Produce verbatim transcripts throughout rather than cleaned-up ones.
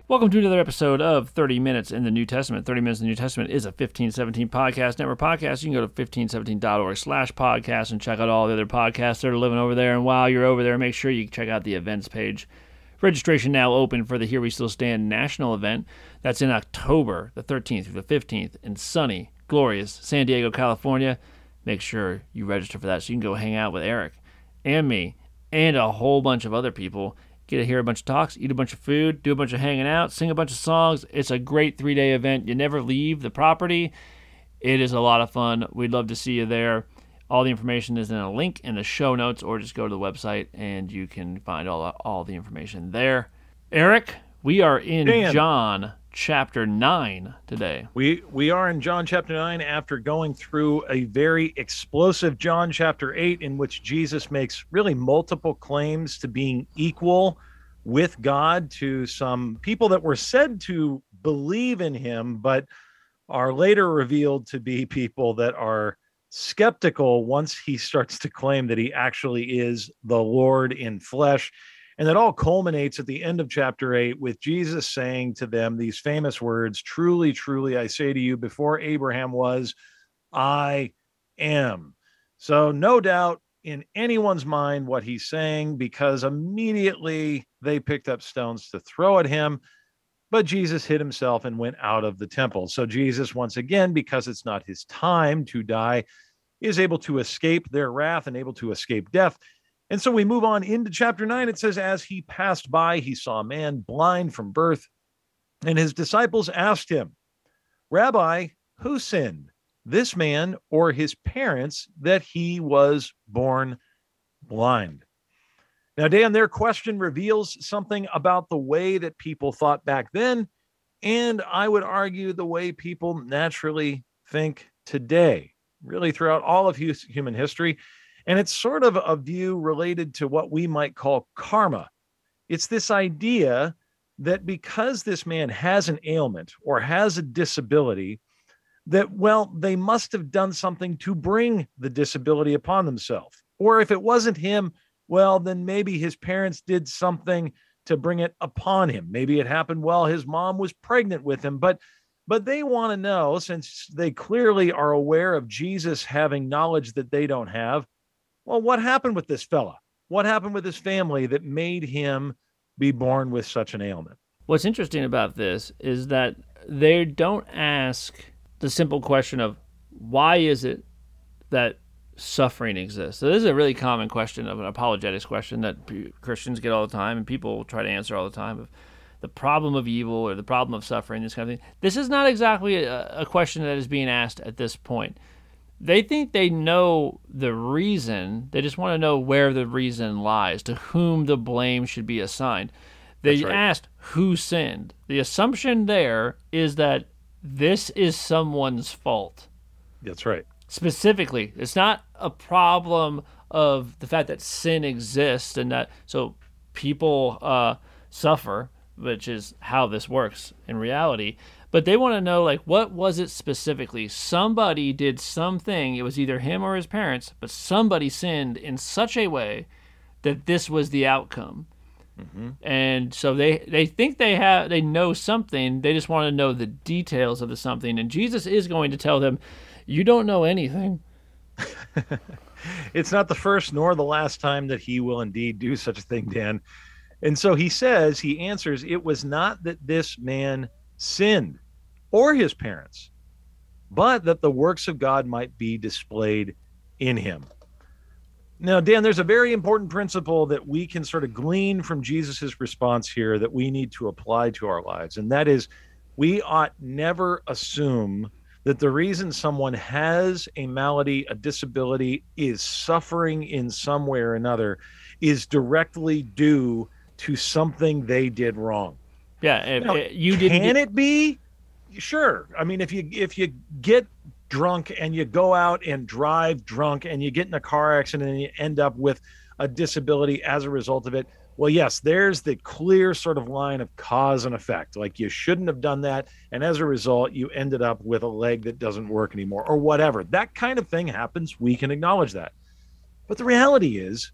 Welcome to another episode of thirty minutes in the New Testament. thirty minutes in the New Testament is a fifteen seventeen Podcast Network podcast. You can go to fifteen seventeen dot org slash podcast and check out all the other podcasts that are living over there. And while you're over there, make sure you check out the events page. Registration now open for the Here We Still Stand national event. That's in October the thirteenth through the fifteenth in sunny, glorious San Diego, California. Make sure you register for that so you can go hang out with Eric and me and a whole bunch of other people. Get to hear a bunch of talks, eat a bunch of food, do a bunch of hanging out, sing a bunch of songs. It's a great three-day event. You never leave the property. It is a lot of fun. We'd love to see you there. All the information is in a link in the show notes, or just go to the website and you can find all, all the information there. Eric, we are in Dan. John chapter nine today. We we are in John chapter nine after going through a very explosive John chapter eight in which Jesus makes really multiple claims to being equal with God to some people that were said to believe in him, but are later revealed to be people that are skeptical once he starts to claim that he actually is the Lord in flesh. And that all culminates at the end of chapter eight with Jesus saying to them these famous words, "Truly, truly, I say to you, before Abraham was, I am." So no doubt in anyone's mind what he's saying, because immediately they picked up stones to throw at him. But Jesus hid himself and went out of the temple. So Jesus, once again, because it's not his time to die, is able to escape their wrath and able to escape death. And so we move on into chapter nine. It says, as he passed by, he saw a man blind from birth. And his disciples asked him, "Rabbi, who sinned, this man or his parents, that he was born blind?" Now, Dan, their question reveals something about the way that people thought back then. And I would argue the way people naturally think today, really throughout all of human history. And it's sort of a view related to what we might call karma. It's this idea that because this man has an ailment or has a disability, that, well, they must have done something to bring the disability upon themselves. Or if it wasn't him, well, then maybe his parents did something to bring it upon him. Maybe it happened while his mom was pregnant with him. But But they want to know, since they clearly are aware of Jesus having knowledge that they don't have, well, what happened with this fella? What happened with his family that made him be born with such an ailment? What's interesting about this is that they don't ask the simple question of why is it that suffering exists. So this is a really common question, of an apologetics question that Christians get all the time, and people try to answer all the time, of the problem of evil or the problem of suffering, this kind of thing. This is not exactly a, a question that is being asked at this point. They think they know the reason. They just want to know where the reason lies, to whom the blame should be assigned. They right. asked who sinned. The assumption there is that this is someone's fault. That's right. Specifically, it's not a problem of the fact that sin exists and that so people uh, suffer, which is how this works in reality. But they want to know, like, what was it specifically? Somebody did something. It was either him or his parents, but somebody sinned in such a way that this was the outcome. Mm-hmm. And so they, they think they have they know something. They just want to know the details of the something. And Jesus is going to tell them, you don't know anything. It's not the first nor the last time that he will indeed do such a thing, Dan. And so he says, he answers, it was not that this man sinned or his parents, but that the works of God might be displayed in him. Now, Dan, there's a very important principle that we can sort of glean from Jesus's response here that we need to apply to our lives. And that is, we ought never assume that the reason someone has a malady, a disability, is suffering in some way or another is directly due to something they did wrong. Yeah, if, now, if you didn't. Can it be? Sure. I mean, if you if you get drunk and you go out and drive drunk and you get in a car accident and you end up with a disability as a result of it, well, yes, there's the clear sort of line of cause and effect. Like, you shouldn't have done that, and as a result, you ended up with a leg that doesn't work anymore or whatever. That kind of thing happens. We can acknowledge that. But the reality is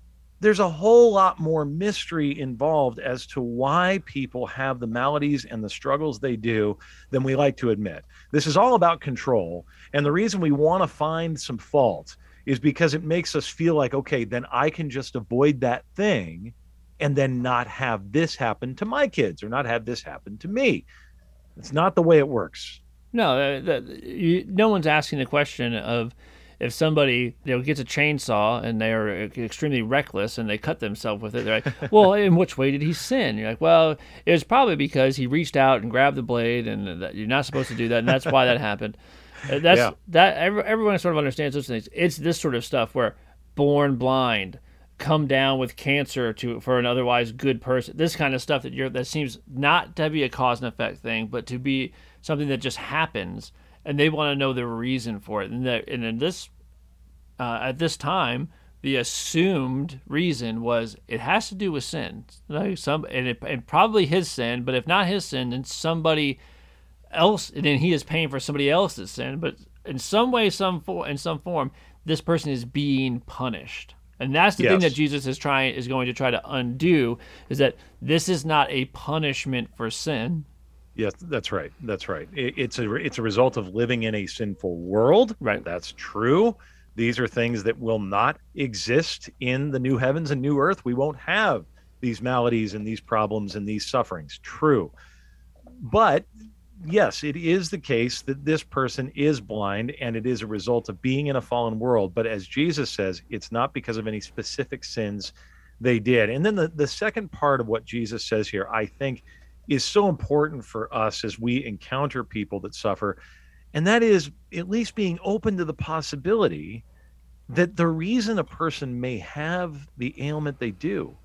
there's a whole lot more mystery involved as to why people have the maladies and the struggles they do than we like to admit. This is all about control. And the reason we want to find some fault is because it makes us feel like, okay, then I can just avoid that thing and then not have this happen to my kids or not have this happen to me. It's not the way it works. No, uh, the, you, no one's asking the question of if somebody, you know, gets a chainsaw and they're extremely reckless and they cut themselves with it. They're like, well, in which way did he sin? You're like, well, it was probably because he reached out and grabbed the blade, and that you're not supposed to do that, and that's why that happened. That's yeah. that. Every, everyone sort of understands those things. It's this sort of stuff where born blind, come down with cancer to for an otherwise good person. This kind of stuff that you're that seems not to be a cause and effect thing, but to be something that just happens. And they want to know the reason for it. And, that, and in this, uh, at this time, the assumed reason was it has to do with sin. Like some, and, it, and probably his sin, but if not his sin, then somebody else, and then he is paying for somebody else's sin. But in some way, some for, in some form, this person is being punished. And that's the yes. thing that Jesus is trying is going to try to undo, is that this is not a punishment for sin. Yes, that's right. That's right. It, it's a it's a result of living in a sinful world. Right. That's true. These are things that will not exist in the new heavens and new earth. We won't have these maladies and these problems and these sufferings. True. But yes, it is the case that this person is blind, and it is a result of being in a fallen world. But as Jesus says, it's not because of any specific sins they did. And then the, the second part of what Jesus says here, I think, is so important for us as we encounter people that suffer. And that is at least being open to the possibility that the reason a person may have the ailment they do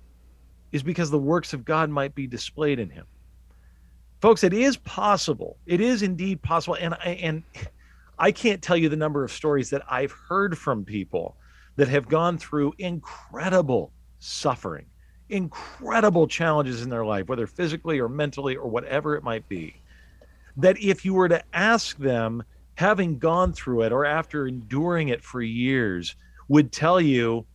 is because the works of God might be displayed in him. Folks, it is possible. It is indeed possible. And I, and I can't tell you the number of stories that I've heard from people that have gone through incredible suffering, incredible challenges in their life, whether physically or mentally or whatever it might be, that if you were to ask them, having gone through it or after enduring it for years, would tell you,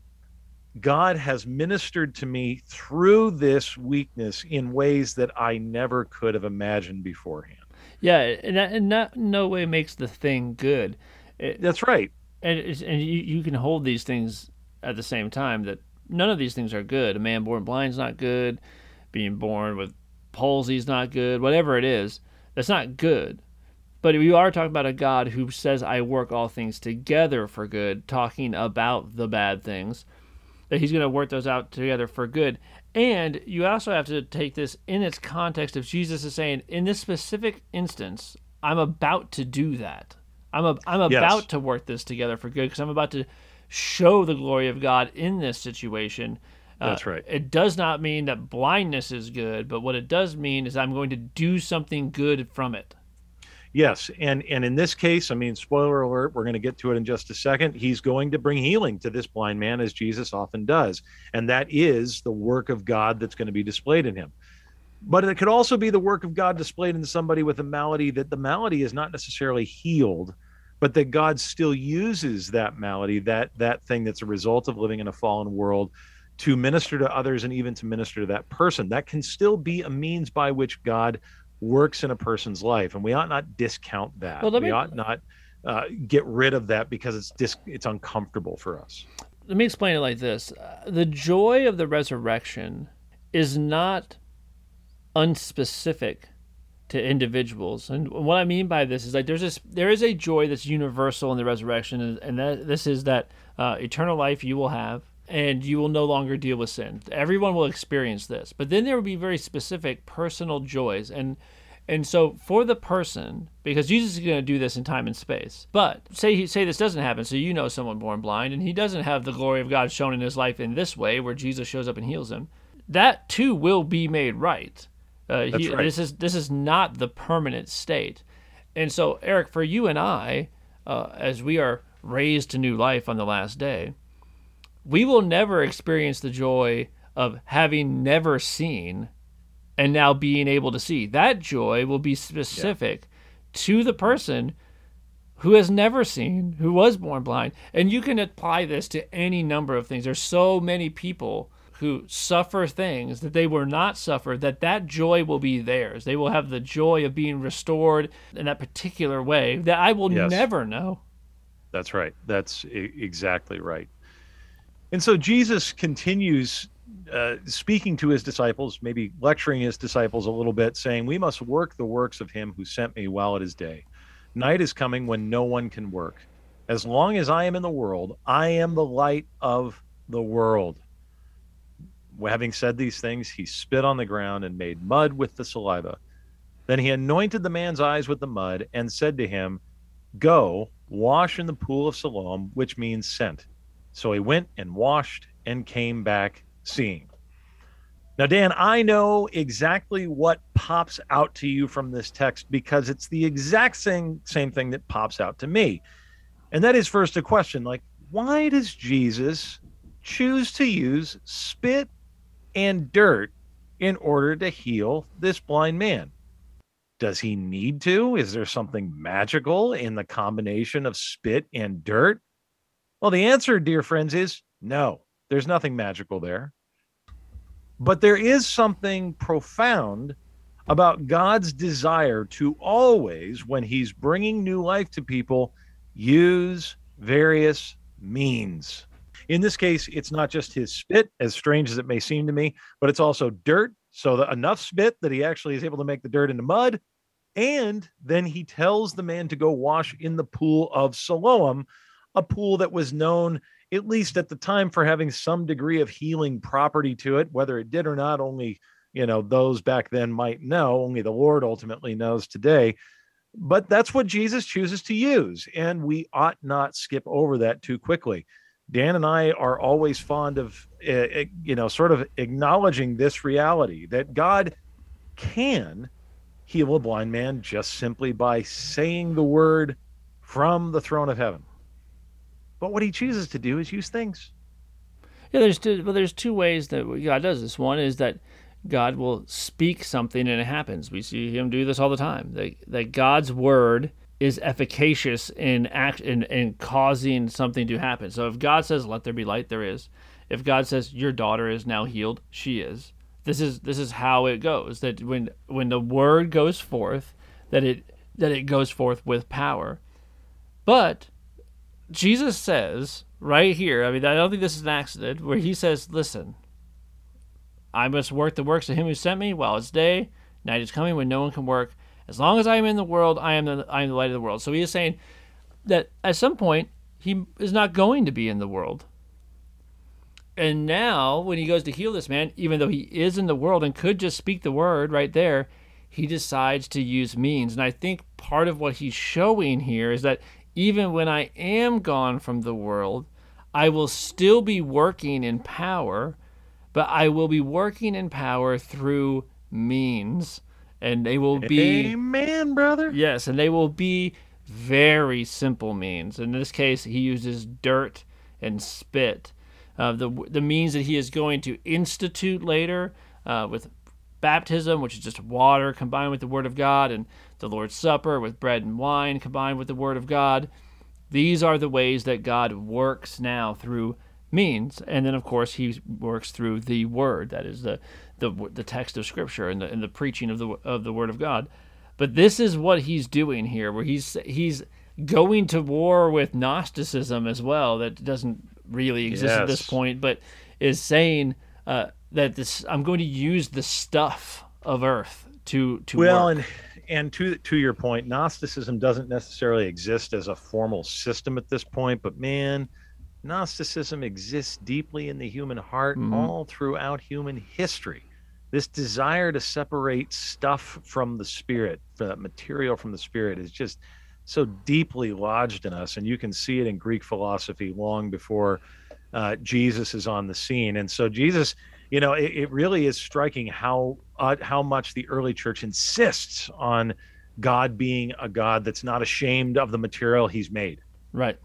God has ministered to me through this weakness in ways that I never could have imagined beforehand. Yeah, and that, and that in no way makes the thing good. It, That's right. And, it's, and you, you can hold these things at the same time, that none of these things are good. A man born blind is not good. Being born with palsy is not good. Whatever it is, that's not good. But we are talking about a God who says, I work all things together for good, talking about the bad things, that he's going to work those out together for good. And you also have to take this in its context of Jesus is saying, in this specific instance, I'm about to do that. I'm a, I'm about yes. to work this together for good, because I'm about to show the glory of God in this situation. That's uh, right. It does not mean that blindness is good, but what it does mean is I'm going to do something good from it. Yes, and and in this case, I mean, spoiler alert, we're going to get to it in just a second. He's going to bring healing to this blind man, as Jesus often does. And that is the work of God that's going to be displayed in him. But it could also be the work of God displayed in somebody with a malady, that the malady is not necessarily healed, but that God still uses that malady, that that thing that's a result of living in a fallen world, to minister to others and even to minister to that person. That can still be a means by which God works in a person's life, and we ought not discount that. Well, we me, ought not uh, get rid of that because it's dis- it's uncomfortable for us. Let me explain it like this. Uh, the joy of the resurrection is not unspecific to individuals. And what I mean by this is like there's this there is a joy that's universal in the resurrection, and, and that this is that uh, eternal life you will have, and you will no longer deal with sin. Everyone will experience this. But then there will be very specific personal joys. And and so for the person, because Jesus is going to do this in time and space, but say he, say this doesn't happen, so you know someone born blind, and he doesn't have the glory of God shown in his life in this way, where Jesus shows up and heals him, that too will be made right. Uh, That's he, right. This is, this is not the permanent state. And so, Eric, for you and I, uh, as we are raised to new life on the last day, we will never experience the joy of having never seen and now being able to see. That joy will be specific yeah. to the person who has never seen, who was born blind. And you can apply this to any number of things. There's so many people who suffer things that they were not suffered, that that joy will be theirs. They will have the joy of being restored in that particular way that I will Yes. never know. That's right. That's e- exactly right. And so Jesus continues uh, speaking to his disciples, maybe lecturing his disciples a little bit, saying, "We must work the works of him who sent me while it is day. Night is coming when no one can work. As long as I am in the world, I am the light of the world." Having said these things, he spit on the ground and made mud with the saliva. Then he anointed the man's eyes with the mud and said to him, "Go, wash in the pool of Siloam," which means sent. So he went and washed and came back seeing. Now, Dan, I know exactly what pops out to you from this text because it's the exact same, same thing that pops out to me. And that is first a question, like, why does Jesus choose to use spit and dirt in order to heal this blind man? Does he need to? Is there something magical in the combination of spit and dirt? Well, the answer, dear friends, is no. There's nothing magical there. But there is something profound about God's desire to always, when he's bringing new life to people, use various means. In this case, it's not just his spit, as strange as it may seem to me, but it's also dirt. So that enough spit that he actually is able to make the dirt into mud. And then he tells the man to go wash in the pool of Siloam, a pool that was known, at least at the time, for having some degree of healing property to it. Whether it did or not, only, you know, those back then might know. Only the Lord ultimately knows today. But that's what Jesus chooses to use. And we ought not skip over that too quickly. Dan and I are always fond of, uh, you know, sort of acknowledging this reality that God can heal a blind man just simply by saying the word from the throne of heaven. But what he chooses to do is use things. Yeah, there's two, well, there's two ways that God does this. One is that God will speak something and it happens. We see him do this all the time. That, that God's word is efficacious in act in, in causing something to happen. So if God says, "Let there be light," there is. If God says, "Your daughter is now healed," she is. This is this is how it goes. That when when the word goes forth, that it that it goes forth with power. But Jesus says right here, I mean, I don't think this is an accident, where he says, "Listen, I must work the works of him who sent me while it's day. Night is coming when no one can work. As long as I am in the world, I am the I am the light of the world." So he is saying that at some point he is not going to be in the world. And now when he goes to heal this man, even though he is in the world and could just speak the word right there, he decides to use means. And I think part of what he's showing here is that even when I am gone from the world, I will still be working in power, but I will be working in power through means. And they will be... Amen, brother. Yes, and they will be very simple means. In this case, he uses dirt and spit. Uh, the the means that he is going to institute later uh, with baptism, which is just water combined with the Word of God, and the Lord's Supper with bread and wine combined with the Word of God. These are the ways that God works now through means. And then, of course, he works through the Word, that is the the, the text of Scripture and the, and the preaching of the of the Word of God. But this is what he's doing here, where he's he's going to war with Gnosticism as well, that doesn't really exist Yes. at this point, but is saying uh, that this I'm going to use the stuff of earth to to Well, work. and and to to your point, Gnosticism doesn't necessarily exist as a formal system at this point, but man, Gnosticism exists deeply in the human heart, Mhm. all throughout human history. This desire to separate stuff from the spirit, the material from the spirit, is just so deeply lodged in us, and you can see it in Greek philosophy long before uh, Jesus is on the scene. And so Jesus, you know, it, it really is striking how uh, how much the early church insists on God being a God that's not ashamed of the material he's made. Right.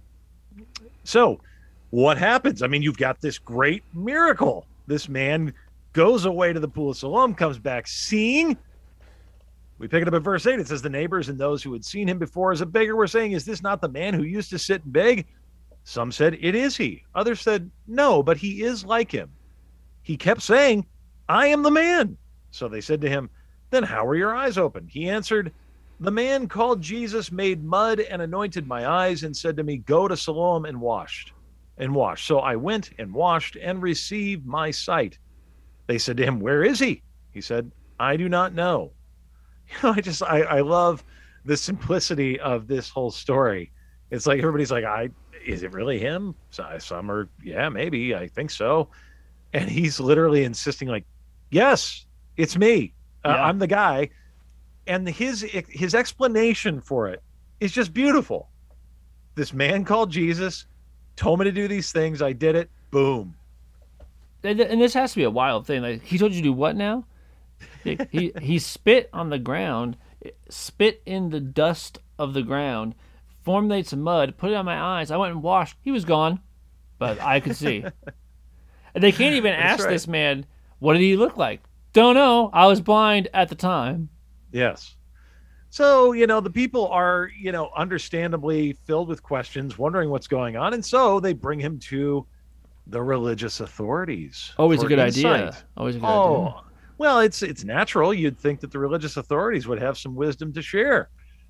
So what happens? I mean, you've got this great miracle. This man goes away to the pool of Siloam, comes back seeing, We pick it up at verse eight. It says, the neighbors and those who had seen him before as a beggar were saying, is this not the man who used to sit and beg? Some said, it is he. Others said, no, but he is like him. He kept saying, I am the man. So they said to him, then how are your eyes opened? He answered, the man called Jesus made mud and anointed my eyes and said to me, go to Siloam and washed and wash. So I went and washed and received my sight. They said to him, where is he? He said, I do not know. You know, I just, I, I love the simplicity of this whole story. It's like, everybody's like, I, is it really him? Some are, yeah, maybe, I think so. And he's literally insisting like, yes, it's me. Uh, Yeah. I'm the guy. And his, his explanation for it is just beautiful. This man called Jesus told me to do these things. I did it. Boom. And, and this has to be a wild thing. Like, he told you to do what now? he, he he spit on the ground, spit in the dust of the ground, formulated some mud, put it on my eyes. I went and washed. He was gone, but I could see. And they can't even That's ask right. this man, what did he look like? Don't know. I was blind at the time. Yes. So, you know, the people are, you know, understandably filled with questions, wondering what's going on. And so they bring him to the religious authorities. Always a for good insight. idea. Always a good Oh, idea. well, it's it's natural. You'd think that the religious authorities would have some wisdom to share.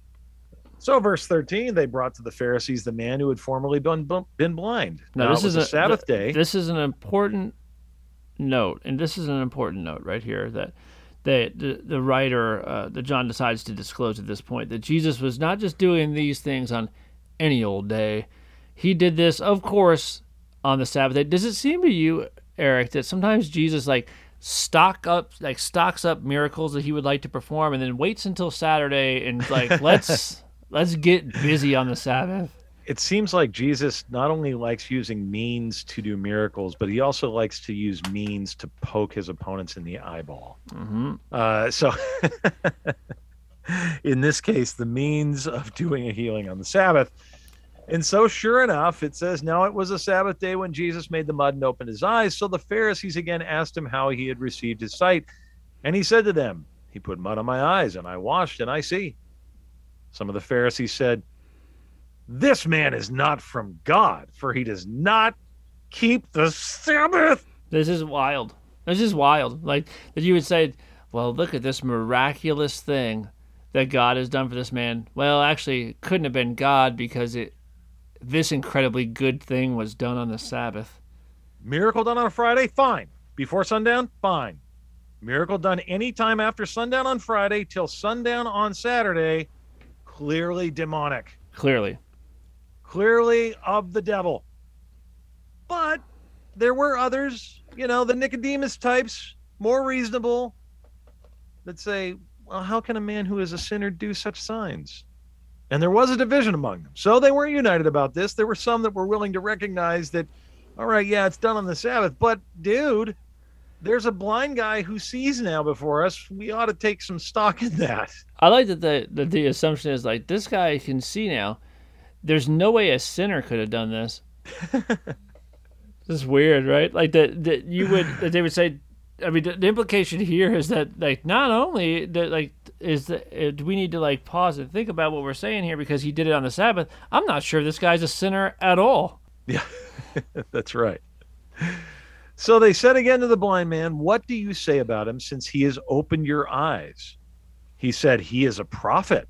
So, verse thirteen, they brought to the Pharisees the man who had formerly been, been blind. Now, Now, this it was is a Sabbath th- day. This is an important note, and this is an important note right here that the the, the writer, uh, that John decides to disclose at this point, that Jesus was not just doing these things on any old day. He did this, of course, on the Sabbath day. Does it seem to you, Eric, that sometimes Jesus like stock up, like stocks up miracles that he would like to perform, and then waits until Saturday and like let's let's get busy on the Sabbath? It seems like Jesus not only likes using means to do miracles, but he also likes to use means to poke his opponents in the eyeball. Mm-hmm. Uh, so in this case, the means of doing a healing on the Sabbath. And so sure enough, it says, now it was a Sabbath day when Jesus made the mud and opened his eyes. So the Pharisees again asked him how he had received his sight. And he said to them, he put mud on my eyes and I washed and I see. Some of the Pharisees said, this man is not from God, for he does not keep the Sabbath. This is wild. This is wild. Like that you would say, well, look at this miraculous thing that God has done for this man. Well, actually, it couldn't have been God because it this incredibly good thing was done on the Sabbath. Miracle done on a Friday? Fine. Before sundown? Fine. Miracle done anytime after sundown on Friday till sundown on Saturday? Clearly demonic. Clearly. Clearly of the devil. But there were others, you know, the Nicodemus types, more reasonable, that say, well, how can a man who is a sinner do such signs? And there was a division among them. So they weren't united about this. There were some that were willing to recognize that, all right, yeah, it's done on the Sabbath, but dude, there's a blind guy who sees now before us. We ought to take some stock in that. I like that the, that the assumption is like, this guy can see now. There's no way a sinner could have done this. This is weird, right? Like that, that you would, that they would say, I mean, the, the implication here is that, like, not only that, like, is that uh, do we need to like pause and think about what we're saying here because he did it on the Sabbath? I'm not sure this guy's a sinner at all. Yeah, that's right. So they said again to the blind man, what do you say about him since he has opened your eyes? He said, he is a prophet.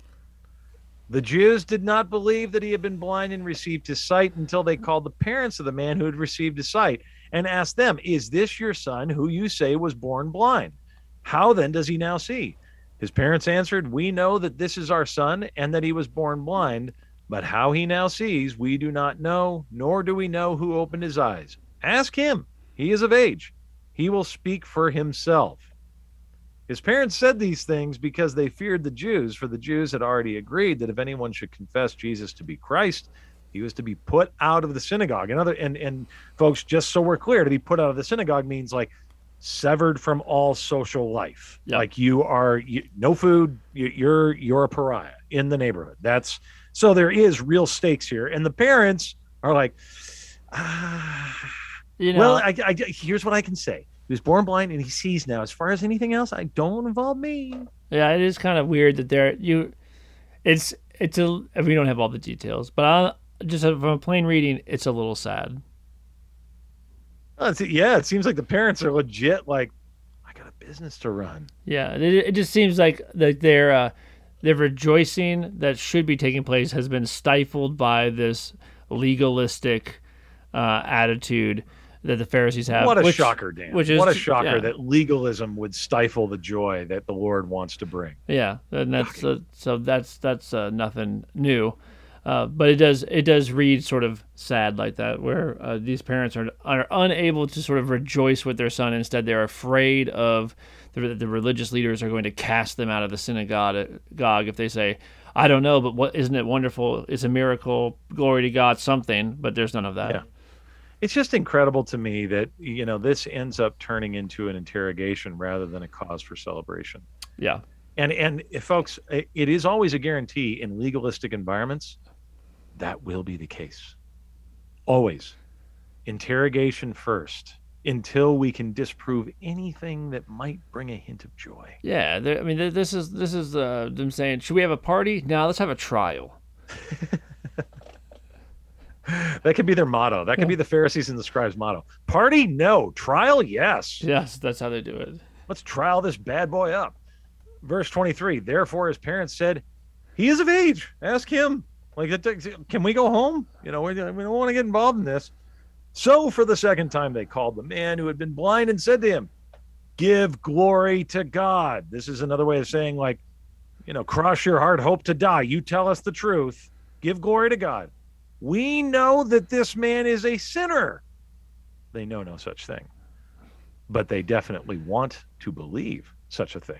The Jews did not believe that he had been blind and received his sight until they called the parents of the man who had received his sight and asked them, is this your son who you say was born blind? How then does he now see? His parents answered, we know that this is our son and that he was born blind, but how he now sees, we do not know, nor do we know who opened his eyes. Ask him. He is of age. He will speak for himself. His parents said these things because they feared the Jews, for the Jews had already agreed that if anyone should confess Jesus to be Christ, he was to be put out of the synagogue. And other and, and folks, just so we're clear, to be put out of the synagogue means like severed from all social life. Yep. Like you are you, no food, you, you're you're a pariah in the neighborhood. That's so there is real stakes here. And the parents are like, ah, You know, well, I, I, here's what I can say. He was born blind and he sees now. As far as anything else, I don't involve me. Yeah, it is kind of weird that they're you. It's it's a we don't have all the details, but I, just from a plain reading, it's a little sad. Oh, it's, yeah, it seems like the parents are legit. Like, I got a business to run. Yeah, it, it just seems like that their uh, their rejoicing that should be taking place has been stifled by this legalistic uh, attitude that the Pharisees have. What a which, shocker, Dan. Which is, what a shocker yeah. that legalism would stifle the joy that the Lord wants to bring. Yeah, and that's uh, so that's that's uh, nothing new, uh, but it does it does read sort of sad like that, where uh, these parents are are unable to sort of rejoice with their son. Instead, they're afraid of the, the religious leaders are going to cast them out of the synagogue God if they say, "I don't know, but what isn't it wonderful? It's a miracle. Glory to God, something." But there's none of that. Yeah. It's just incredible to me that, you know, this ends up turning into an interrogation rather than a cause for celebration. Yeah. And, and if folks, it is always a guarantee in legalistic environments, that will be the case. Always. Interrogation first until we can disprove anything that might bring a hint of joy. Yeah. I mean, this is, this is uh, them saying, should we have a party? No, let's have a trial. That could be their motto. That could be the Pharisees and the scribes' motto. Party? No. Trial? Yes. Yes, that's how they do it. Let's trial this bad boy up. Verse twenty-three, therefore his parents said, he is of age. Ask him. Like, can we go home? You know, we, we don't want to get involved in this. So for the second time, they called the man who had been blind and said to him, give glory to God. This is another way of saying, like, you know, cross your heart, hope to die. You tell us the truth. Give glory to God. We know that this man is a sinner. They know no such thing, but they definitely want to believe such a thing.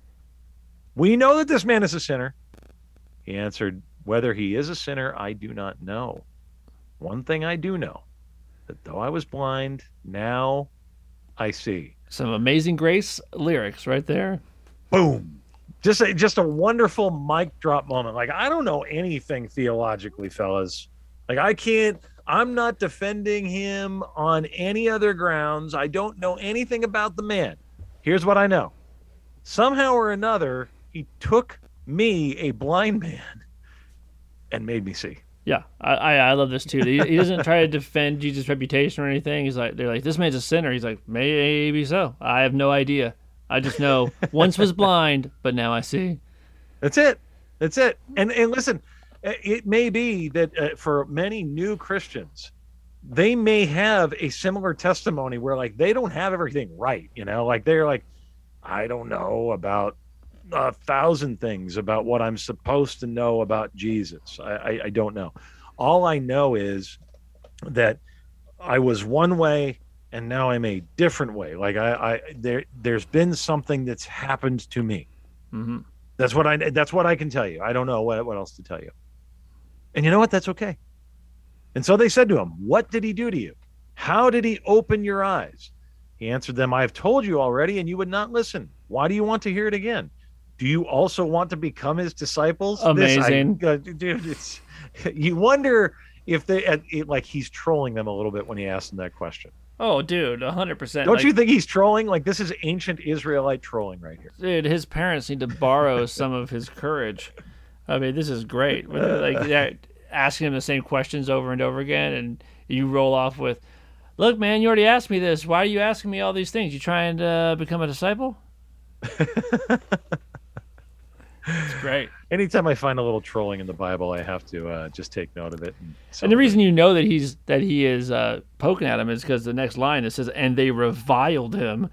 We know that this man is a sinner. He answered, whether he is a sinner, I do not know. One thing I do know, that though I was blind, now I see. Some Amazing Grace lyrics right there. Boom. Just a, just a wonderful mic drop moment. Like, I don't know anything theologically, fellas. Like, I can't, I'm not defending him on any other grounds. I don't know anything about the man. Here's what I know. Somehow or another, he took me, a blind man, and made me see. Yeah, I I, I love this too. He, he doesn't try to defend Jesus' reputation or anything. He's like, they're like, this man's a sinner. He's like, maybe so. I have no idea. I just know once was blind, but now I see. That's it. That's it. And and listen, it may be that uh, for many new Christians, they may have a similar testimony where, like, they don't have everything right, you know, like they're like, I don't know about a thousand things about what I'm supposed to know about Jesus. I, I, I don't know. All I know is that I was one way and now I'm a different way. Like I, I there, there's been something that's happened to me. Mm-hmm. That's what I, that's what I can tell you. I don't know what, what else to tell you. And you know what? That's okay. And so they said to him, what did he do to you? How did he open your eyes? He answered them, I have told you already, and you would not listen. Why do you want to hear it again? Do you also want to become his disciples? Amazing. This, I, uh, dude, it's, you wonder if they, uh, it, like, he's trolling them a little bit when he asked them that question. Oh, dude, one hundred percent. Don't like, you think he's trolling? Like, this is ancient Israelite trolling right here. Dude, his parents need to borrow some of his courage. I mean, this is great. Like, they're asking him the same questions over and over again, and you roll off with, look, man, you already asked me this. Why are you asking me all these things? You trying to uh, become a disciple? It's great. Anytime I find a little trolling in the Bible, I have to uh, just take note of it. And, and the reason you know that he's that he is uh, poking at him is because the next line it says, "And they reviled him."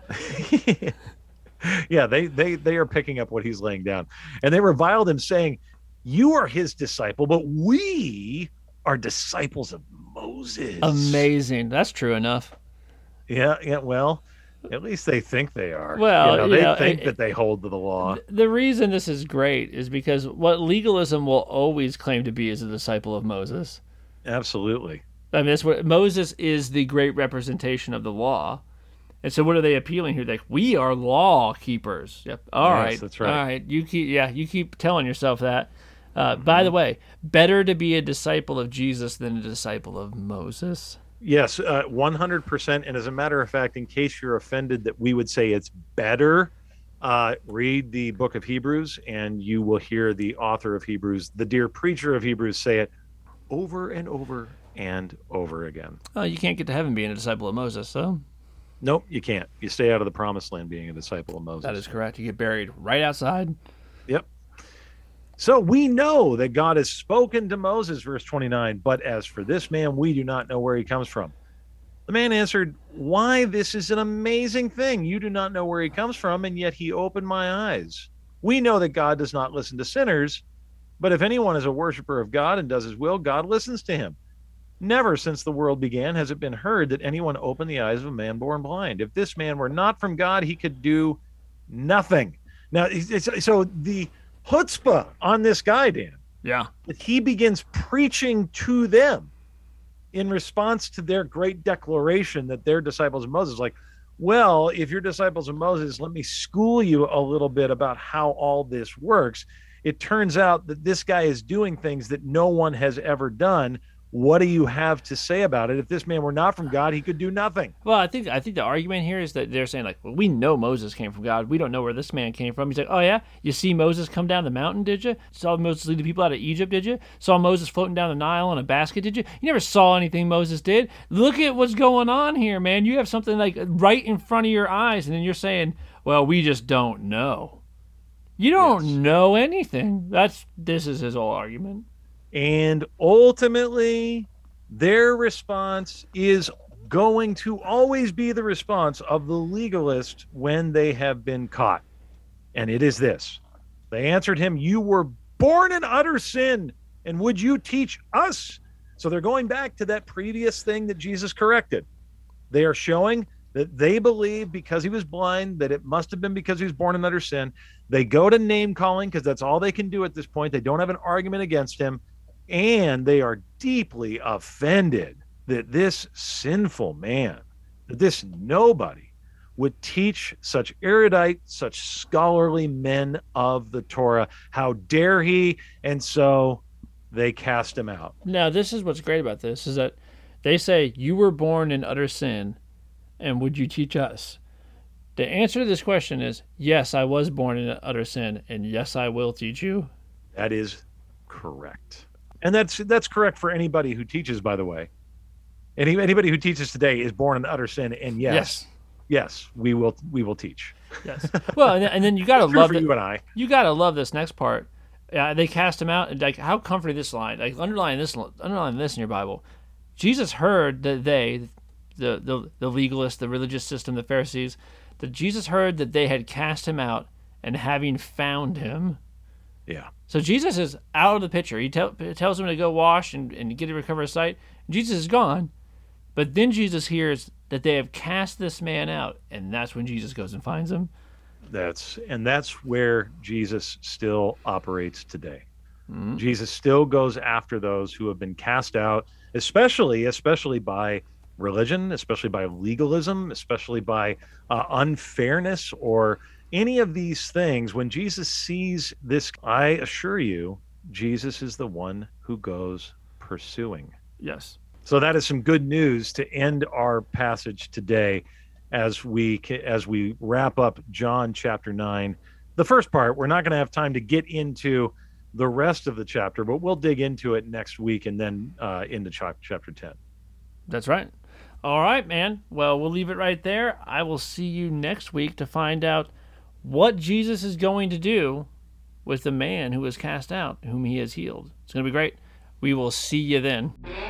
Yeah, they they they are picking up what he's laying down, and they reviled him, saying, "You are his disciple, but we are disciples of Moses." Amazing. That's true enough. Yeah. Yeah. Well. At least they think they are. Well, you know, they you know, think it, that they hold to the law. The reason this is great is because what legalism will always claim to be is a disciple of Moses. Absolutely. I mean, that's what Moses is, the great representation of the law. And so what are they appealing here? Like, we are law keepers. Yep. All yes, right. That's right. All right. You keep, yeah, you keep telling yourself that. Uh, mm-hmm. By the way, better to be a disciple of Jesus than a disciple of Moses. Yes, uh, one hundred percent. And as a matter of fact, in case you're offended that we would say it's better, Uh, read the book of Hebrews, and you will hear the author of Hebrews, the dear preacher of Hebrews, say it over and over and over again. Oh, you can't get to heaven being a disciple of Moses, so... Nope, you can't. You stay out of the promised land being a disciple of Moses. That is correct. You get buried right outside. Yep. So we know that God has spoken to Moses, verse twenty-nine, but as for this man, we do not know where he comes from. The man answered, why, this is an amazing thing. You do not know where he comes from, and yet he opened my eyes. We know that God does not listen to sinners, but if anyone is a worshiper of God and does his will, God listens to him. Never since the world began has it been heard that anyone opened the eyes of a man born blind. If this man were not from God, he could do nothing. Now, it's, so the chutzpah on this guy, Dan, yeah, that he begins preaching to them in response to their great declaration that they're disciples of Moses. Like, well, if you're disciples of Moses, let me school you a little bit about how all this works. It turns out that this guy is doing things that no one has ever done. What do you have to say about it? If this man were not from God, he could do nothing. Well, I think I think the argument here is that they're saying, like, well, we know Moses came from God. We don't know where this man came from. He's like, oh, yeah? You see Moses come down the mountain, did you? Saw Moses lead the people out of Egypt, did you? Saw Moses floating down the Nile in a basket, did you? You never saw anything Moses did. Look at what's going on here, man. You have something, like, right in front of your eyes, and then you're saying, well, we just don't know. You don't yes. know anything. That's This is his whole argument. And ultimately, their response is going to always be the response of the legalist when they have been caught. And it is this. They answered him, you were born in utter sin, and would you teach us? So they're going back to that previous thing that Jesus corrected. They are showing that they believe because he was blind, that it must have been because he was born in utter sin. They go to name calling because that's all they can do at this point. They don't have an argument against him. And they are deeply offended that this sinful man, that this nobody, would teach such erudite, such scholarly men of the Torah. How dare he? And so they cast him out. Now, this is what's great about this, is that they say, you were born in utter sin, and would you teach us? The answer to this question is, yes, I was born in utter sin, and yes, I will teach you. That is correct. And that's that's correct for anybody who teaches, by the way. Any, anybody who teaches today is born in utter sin, and yes, yes, yes we will we will teach. Yes. Well, and, and then you gotta love for the, you and I. You gotta love this next part. Uh, they cast him out, and like, how comforting this line. Like, underline this, underline this in your Bible. Jesus heard that they, the the the legalists, the religious system, the Pharisees, that Jesus heard that they had cast him out, and having found him. Yeah. So Jesus is out of the picture. He tell, tells him to go wash and, and get to recover his sight. Jesus is gone. But then Jesus hears that they have cast this man out, and that's when Jesus goes and finds him. That's and that's where Jesus still operates today. Mm-hmm. Jesus still goes after those who have been cast out, especially especially by religion, especially by legalism, especially by uh, unfairness or any of these things. When Jesus sees this, I assure you, Jesus is the one who goes pursuing. Yes. So that is some good news to end our passage today as we as we wrap up John chapter nine. The first part, we're not going to have time to get into the rest of the chapter, but we'll dig into it next week and then uh, into ch- chapter ten. That's right. All right, man. Well, we'll leave it right there. I will see you next week to find out what Jesus is going to do with the man who was cast out, whom he has healed. It's going to be great. We will see you then.